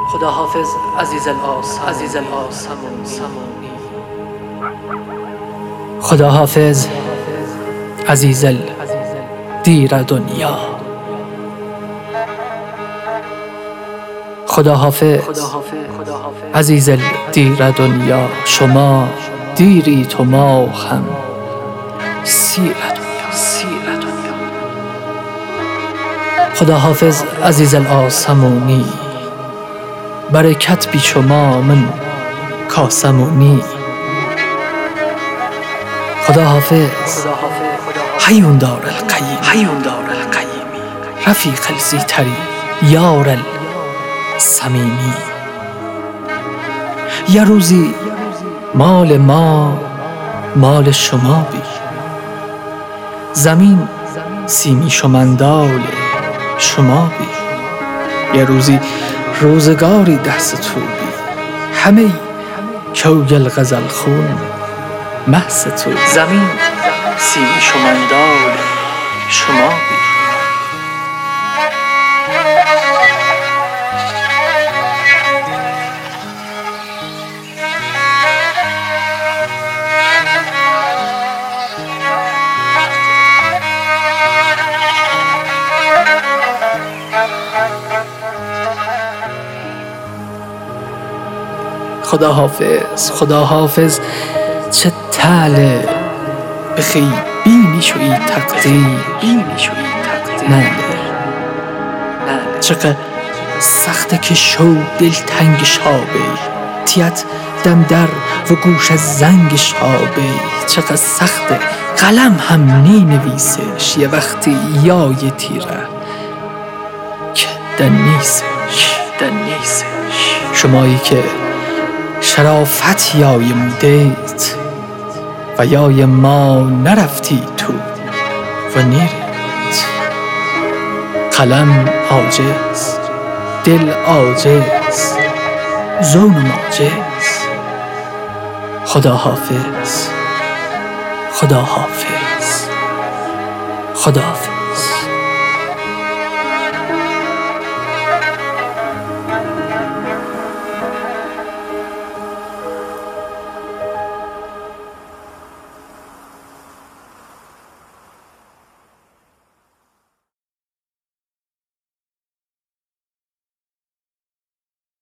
خدا حافظ عزیز الآسمونی. خدا حافظ عزیز دیر دنیا. خدا حافظ عزیز دیر دنیا. شما دیرید و ما هم سیر دنیا. خدا حافظ عزیز الآسمونی. برکت بی شما من کاسمونی. خدا حافظ حیون دار القیمی. رفیق الزیتری یار الصمیمی. یه روزی مال ما مال شما بی. زمین سیمی شمندال شما بی. یه روزی روزگاری دست تو بی. همه کوگل غزل خون محض تو. زمین سیمی شمندال شما بی. خدا حافظ چه طالع بخی بینی شوی تقدیر. نه چقدر سخته که شو دل تنگ شابه. تیت دم در و گوش از زنگ شابه. چقدر سخته قلم هم نی نویسش. یه وقتی یای تیره که دنیسش. شمایی که شرافت یای مودیت و یای ما نرفتی تو و نیرت. قلم عاجز دل عاجز زون ماجز. خدا حافظ.